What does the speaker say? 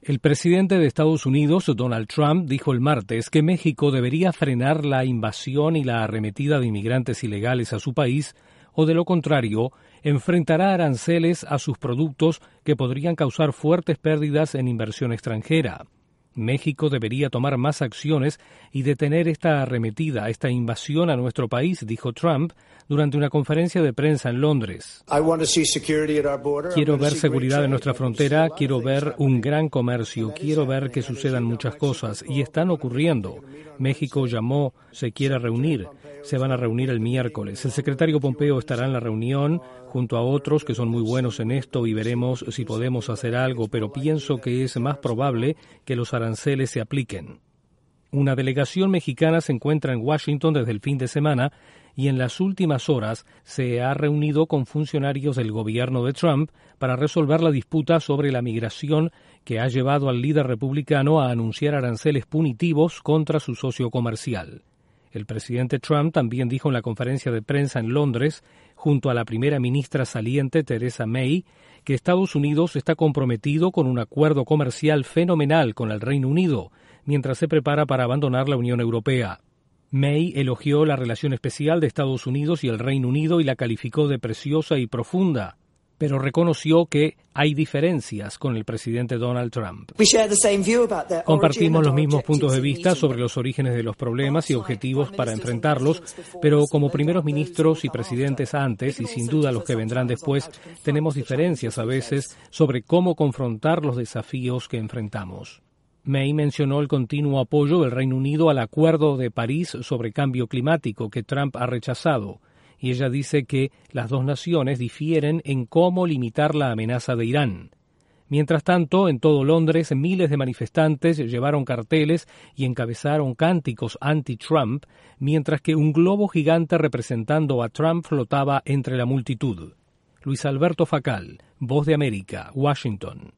El presidente de Estados Unidos, Donald Trump, dijo el martes que México debería frenar la invasión y la arremetida de inmigrantes ilegales a su país, o de lo contrario, enfrentará aranceles a sus productos que podrían causar fuertes pérdidas en inversión extranjera. México debería tomar más acciones y detener esta arremetida, esta invasión a nuestro país, dijo Trump durante una conferencia de prensa en Londres. Quiero ver seguridad en nuestra frontera, quiero ver un gran comercio, quiero ver que sucedan muchas cosas, y están ocurriendo. México llamó, se quiere reunir, se van a reunir el miércoles. El secretario Pompeo estará en la reunión junto a otros que son muy buenos en esto y veremos si podemos hacer algo, pero pienso que es más probable que los aranceles se apliquen. Una delegación mexicana se encuentra en Washington desde el fin de semana y en las últimas horas se ha reunido con funcionarios del gobierno de Trump para resolver la disputa sobre la migración que ha llevado al líder republicano a anunciar aranceles punitivos contra su socio comercial. El presidente Trump también dijo en la conferencia de prensa en Londres, junto a la primera ministra saliente Theresa May, que Estados Unidos está comprometido con un acuerdo comercial fenomenal con el Reino Unido, mientras se prepara para abandonar la Unión Europea. May elogió la relación especial de Estados Unidos y el Reino Unido y la calificó de preciosa y profunda, pero reconoció que hay diferencias con el presidente Donald Trump. Compartimos los mismos puntos de vista sobre los orígenes de los problemas y objetivos para enfrentarlos, pero como primeros ministros y presidentes antes, y sin duda los que vendrán después, tenemos diferencias a veces sobre cómo confrontar los desafíos que enfrentamos. May mencionó el continuo apoyo del Reino Unido al Acuerdo de París sobre cambio climático que Trump ha rechazado, y ella dice que las dos naciones difieren en cómo limitar la amenaza de Irán. Mientras tanto, en todo Londres, miles de manifestantes llevaron carteles y encabezaron cánticos anti-Trump, mientras que un globo gigante representando a Trump flotaba entre la multitud. Luis Alberto Facal, Voz de América, Washington.